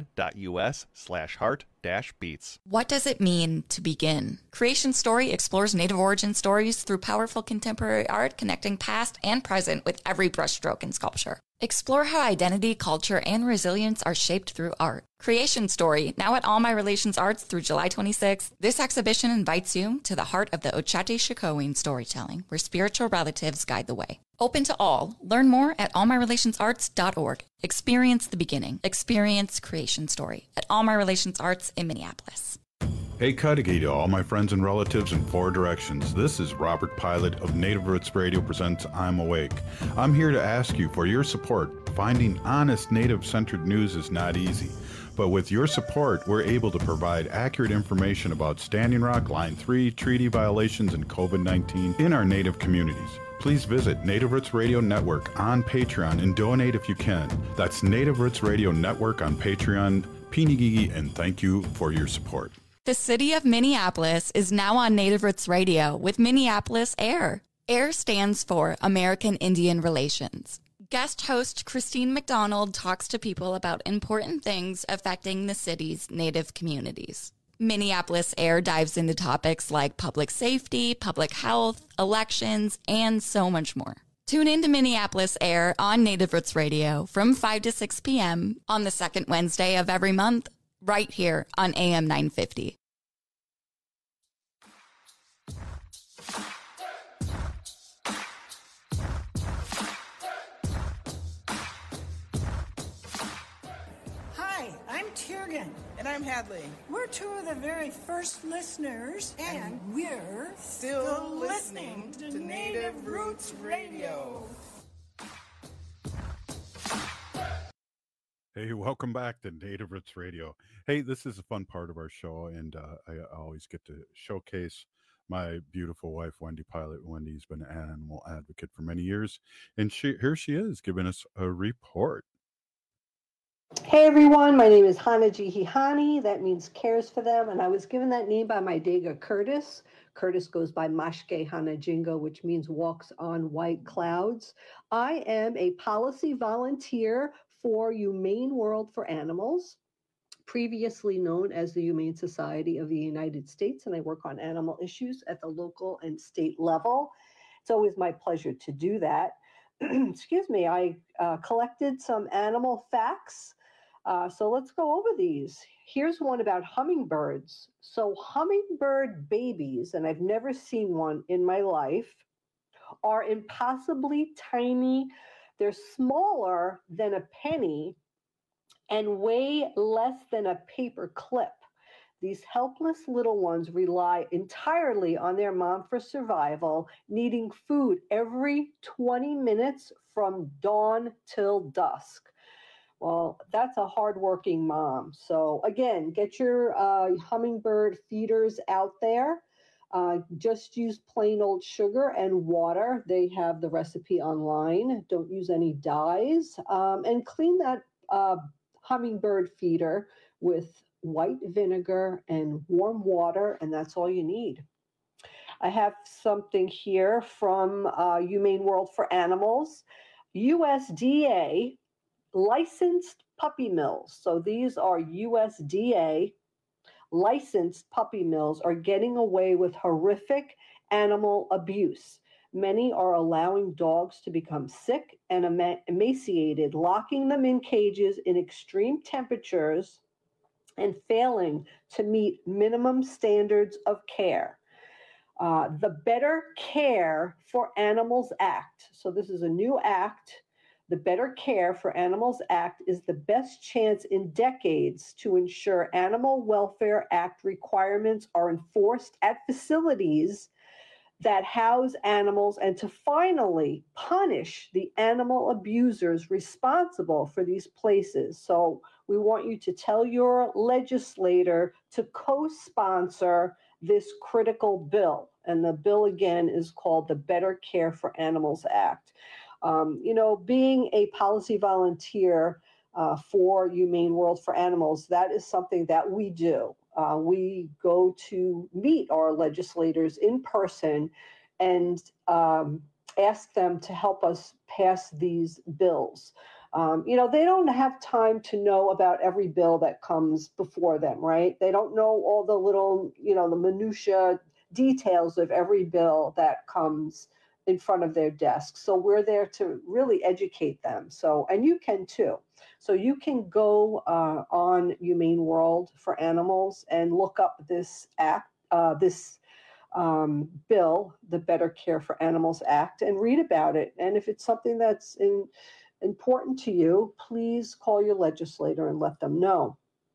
hennepin.us/heart-beats. What does it mean to begin? Creation Story explores Native origin stories through powerful contemporary art, connecting past and present with every brushstroke in sculpture. Explore how identity, culture, and resilience are shaped through art. Creation Story, now at All My Relations Arts through July 26th. This exhibition invites you to the heart of the Ochate-Shikowin storytelling, where spiritual relatives guide the way. Open to all. Learn more at allmyrelationsarts.org. Experience the beginning. Experience Creation Story at All My Relations Arts in Minneapolis. Hey, Kadagi to all my friends and relatives in 4 directions. This is Robert Pilot of Native Roots Radio presents I'm Awake. I'm here to ask you for your support. Finding honest Native-centered news is not easy. But with your support, we're able to provide accurate information about Standing Rock, Line 3, treaty violations, and COVID-19 in our Native communities. Please visit Native Roots Radio Network on Patreon and donate if you can. That's Native Roots Radio Network on Patreon. Pinigigi, and thank you for your support. The city of Minneapolis is now on Native Roots Radio with Minneapolis AIR. AIR stands for American Indian Relations. Guest host Christine McDonald talks to people about important things affecting the city's Native communities. Minneapolis AIR dives into topics like public safety, public health, elections, and so much more. Tune in to Minneapolis AIR on Native Roots Radio from 5 to 6 p.m. on the second Wednesday of every month, right here on AM 950. Kiergan. And I'm Hadley. We're two of the very first listeners, and we're still listening to Native Roots Radio. Hey, welcome back to Native Roots Radio. Hey, this is a fun part of our show, and I always get to showcase my beautiful wife, Wendy Pilot. Wendy's been an animal advocate for many years, and here she is giving us a report. Hey everyone, my name is Hana Jihihani. That means cares for them, and I was given that name by my Dega Curtis. Curtis goes by Mashke Hana Jingo, which means walks on white clouds. I am a policy volunteer for Humane World for Animals, previously known as the Humane Society of the United States, and I work on animal issues at the local and state level. It's always my pleasure to do that. Excuse me, I collected some animal facts. So let's go over these. Here's one about hummingbirds. So hummingbird babies, and I've never seen one in my life, are impossibly tiny. They're smaller than a penny and weigh less than a paper clip. These helpless little ones rely entirely on their mom for survival, needing food every 20 minutes from dawn till dusk. Well, that's a hardworking mom. So again, get your hummingbird feeders out there. Just use plain old sugar and water. They have the recipe online. Don't use any dyes. And clean that hummingbird feeder with white vinegar and warm water, and that's all you need. I have something here from Humane World for Animals. USDA licensed puppy mills. So these are USDA licensed puppy mills are getting away with horrific animal abuse. Many are allowing dogs to become sick and emaciated, locking them in cages in extreme temperatures and failing to meet minimum standards of care. The Better Care for Animals Act. So this is a new act. The Better Care for Animals Act is the best chance in decades to ensure Animal Welfare Act requirements are enforced at facilities that house animals and to finally punish the animal abusers responsible for these places. So we want you to tell your legislator to co-sponsor this critical bill. And the bill, again, is called the Better Care for Animals Act. Being a policy volunteer for Humane World for Animals, that is something that we do. We go to meet our legislators in person and ask them to help us pass these bills. They don't have time to know about every bill that comes before them, right? They don't know all the little, the minutia details of every bill that comes in front of their desk. So we're there to really educate them. And you can too. So you can go on Humane World for Animals and look up this act, this bill, the Better Care for Animals Act, and read about it. And if it's something that's important to you, please call your legislator and let them know.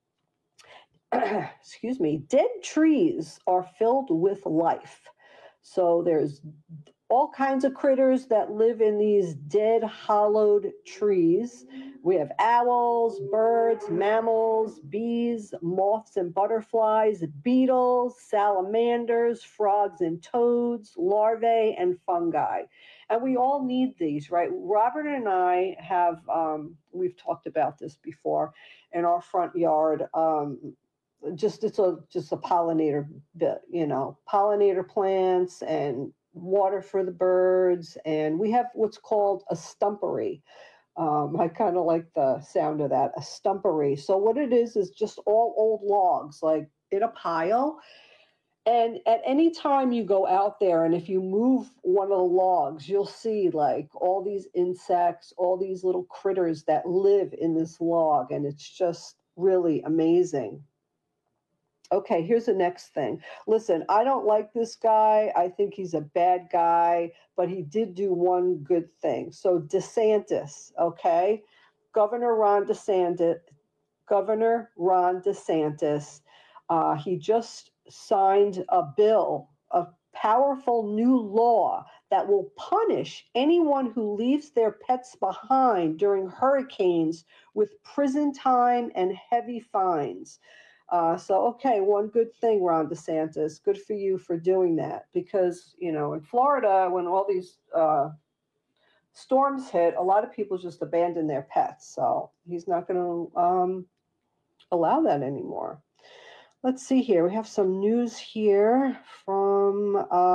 Excuse me. Dead trees are filled with life. So there's all kinds of critters that live in these dead, hollowed trees. We have owls, birds, mammals, bees, moths and butterflies, beetles, salamanders, frogs and toads, larvae, and fungi. And we all need these, right? Robert and I have, we've talked about this before, in our front yard. It's just a pollinator bit, pollinator plants and water for the birds, and we have what's called a stumpery. I kind of like the sound of that, a stumpery. So what it is just all old logs, like in a pile. And at any time you go out there, and if you move one of the logs, you'll see like all these insects, all these little critters that live in this log, and it's just really amazing. Okay, here's the next thing. Listen, I don't like this guy. I think he's a bad guy, but he did do one good thing. So DeSantis, okay? Governor Ron DeSantis Governor Ron DeSantis. He just signed a bill, a powerful new law that will punish anyone who leaves their pets behind during hurricanes with prison time and heavy fines. Okay, one good thing, Ron DeSantis. Good for you for doing that, because, in Florida, when all these storms hit, a lot of people just abandon their pets. So he's not going to allow that anymore. Let's see here. We have some news here from,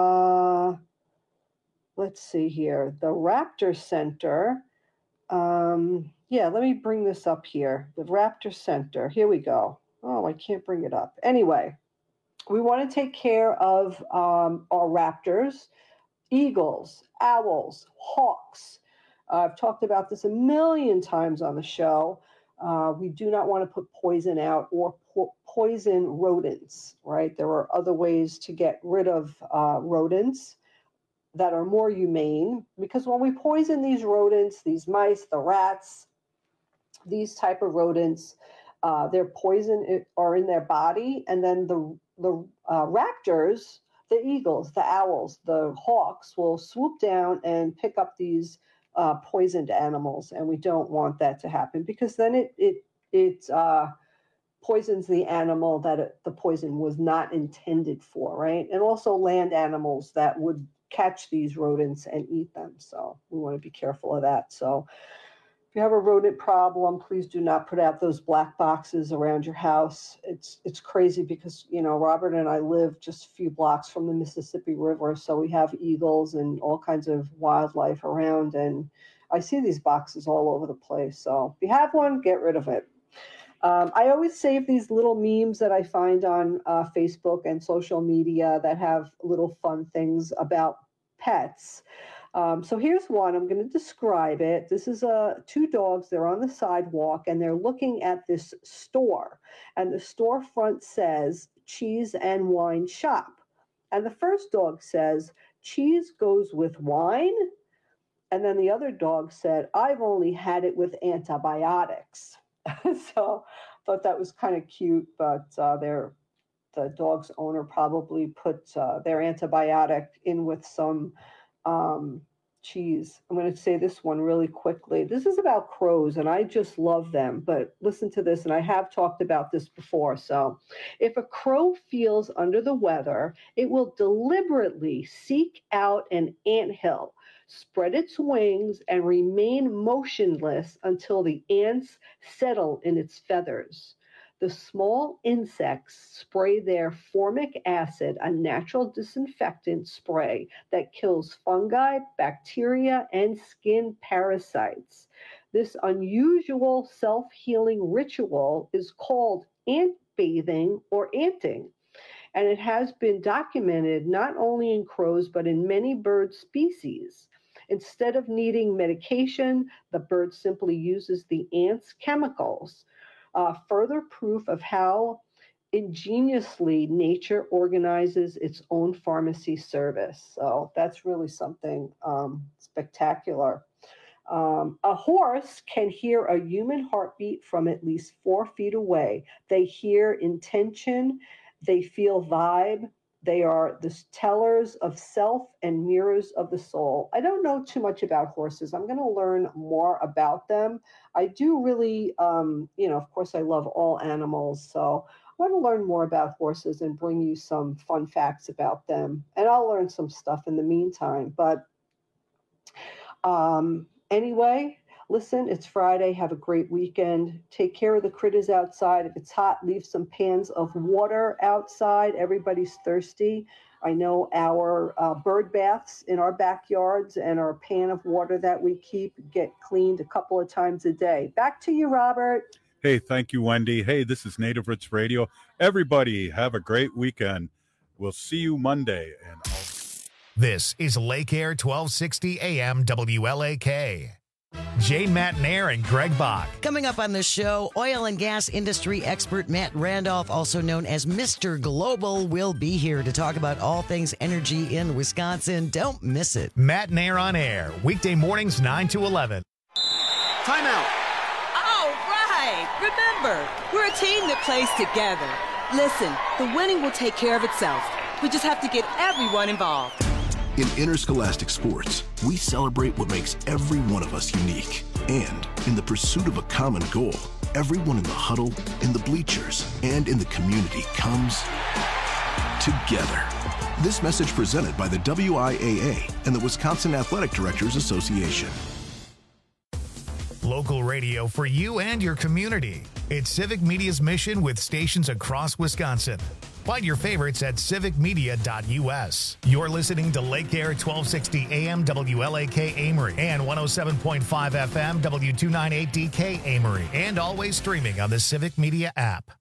let's see here, the Raptor Center. Let me bring this up here. The Raptor Center. Here we go. Oh, I can't bring it up. Anyway, we want to take care of our raptors, eagles, owls, hawks. I've talked about this a million times on the show. We do not want to put poison out or poison rodents, right? There are other ways to get rid of rodents that are more humane, because when we poison these rodents, these mice, the rats, these type of rodents, their poison are in their body, and then the raptors, the eagles, the owls, the hawks will swoop down and pick up these poisoned animals, and we don't want that to happen, because then it poisons the animal that the poison was not intended for, right? And also land animals that would catch these rodents and eat them. So we want to be careful of that. So if you have a rodent problem, please do not put out those black boxes around your house. It's crazy because, Robert and I live just a few blocks from the Mississippi River, so we have eagles and all kinds of wildlife around, and I see these boxes all over the place. So if you have one, get rid of it. I always save these little memes that I find on Facebook and social media that have little fun things about pets. So here's one. I'm going to describe it. This is two dogs. They're on the sidewalk, and they're looking at this store. And the storefront says, cheese and wine shop. And the first dog says, cheese goes with wine. And then the other dog said, I've only had it with antibiotics. So I thought that was kind of cute, but the dog's owner probably put their antibiotic in with some cheese. I'm going to say this one really quickly. This is about crows, and I just love them. But listen to this, and I have talked about this before. So if a crow feels under the weather, it will deliberately seek out an anthill, spread its wings, and remain motionless until the ants settle in its feathers. The small insects spray their formic acid, a natural disinfectant spray that kills fungi, bacteria, and skin parasites. This unusual self-healing ritual is called ant bathing or anting, and it has been documented not only in crows but in many bird species. Instead of needing medication, the bird simply uses the ant's chemicals. Further proof of how ingeniously nature organizes its own pharmacy service. So that's really something spectacular. A horse can hear a human heartbeat from at least 4 feet away. They hear intention, they feel vibe. They are the tellers of self and mirrors of the soul. I don't know too much about horses. I'm going to learn more about them. I do really, of course, I love all animals. So I want to learn more about horses and bring you some fun facts about them. And I'll learn some stuff in the meantime. But anyway, listen, it's Friday. Have a great weekend. Take care of the critters outside. If it's hot, leave some pans of water outside. Everybody's thirsty. I know our bird baths in our backyards and our pan of water that we keep get cleaned a couple of times a day. Back to you, Robert. Hey, thank you, Wendy. Hey, this is Native Roots Radio. Everybody have a great weekend. We'll see you Monday. This is Lake Air 1260 AM WLAK. Jay Matnair and Greg Bach. Coming up on the show, oil and gas industry expert Matt Randolph, also known as Mr. Global, will be here to talk about all things energy in Wisconsin. Don't miss it. Matnair on air, weekday mornings 9 to 11. Timeout. All right. Remember, we're a team that plays together. Listen, the winning will take care of itself. We just have to get everyone involved. In interscholastic sports, we celebrate what makes every one of us unique. And in the pursuit of a common goal, everyone in the huddle, in the bleachers, and in the community comes together. This message presented by the WIAA and the Wisconsin Athletic Directors Association. Local radio for you and your community. It's Civic Media's mission with stations across Wisconsin. Find your favorites at civicmedia.us. You're listening to Lake Air 1260 AM WLAK Amory and 107.5 FM W298DK Amory, and always streaming on the Civic Media app.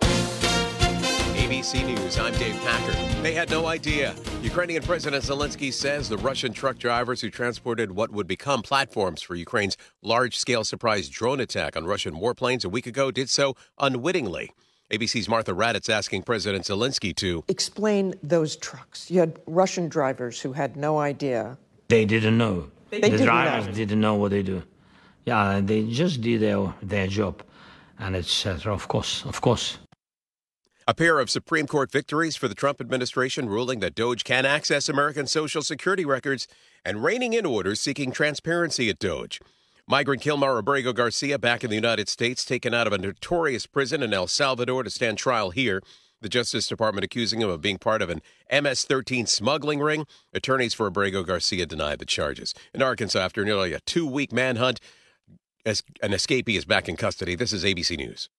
ABC News, I'm Dave Packard. They had no idea. Ukrainian President Zelensky says the Russian truck drivers who transported what would become platforms for Ukraine's large-scale surprise drone attack on Russian warplanes a week ago did so unwittingly. ABC's Martha Raddatz asking President Zelensky to explain those trucks. You had Russian drivers who had no idea. They didn't know. The drivers didn't know what they do. Yeah, they just did their job. And it's, of course. A pair of Supreme Court victories for the Trump administration ruling that DOJ can access American Social Security records and reining in orders seeking transparency at DOJ. Migrant Kilmar Abrego Garcia back in the United States, taken out of a notorious prison in El Salvador to stand trial here. The Justice Department accusing him of being part of an MS-13 smuggling ring. Attorneys for Abrego Garcia denied the charges. In Arkansas, after nearly a 2-week manhunt, an escapee is back in custody. This is ABC News.